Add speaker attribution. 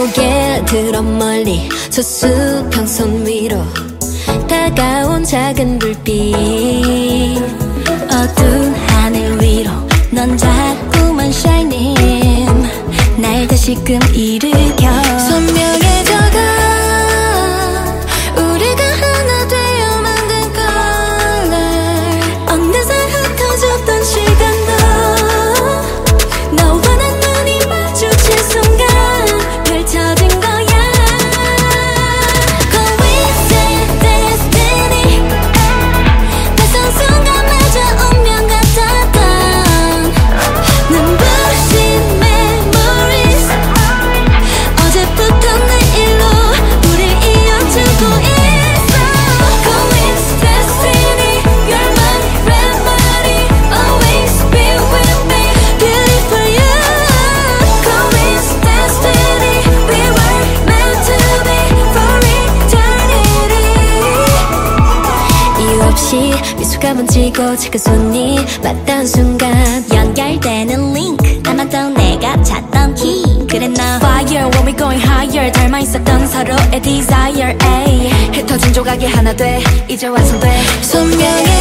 Speaker 1: 고개 들어 멀리 수수평선 위로 다가온 작은 불빛 어두운 하늘 위로 넌 자꾸만 shining 날 다시금 일으켜 선명해져가 우리가 하나 되어 만든 color 어느새 흩어졌던 시간도 너와 난 눈이 마주칠 순간 펼쳐진 거야 Coincidence destiny 낯선 순간마저 운명 같았던 눈부신 memories 어제부터 내일로 우릴 이어주고 있어 Coincidence destiny You're my remedy Always be with me Believe for you Coincidence destiny We were meant to be for eternity 이유 없이 미소가 번지고 작은 손이 맞닿은 순간
Speaker 2: 연결되는 링크 남았던 내가 찾던 키 그래 나
Speaker 1: Fire when we going higher 닮아 있었던 서로의 desire ay. 흩어진 조각이 하나 돼 이제 완성돼 선명해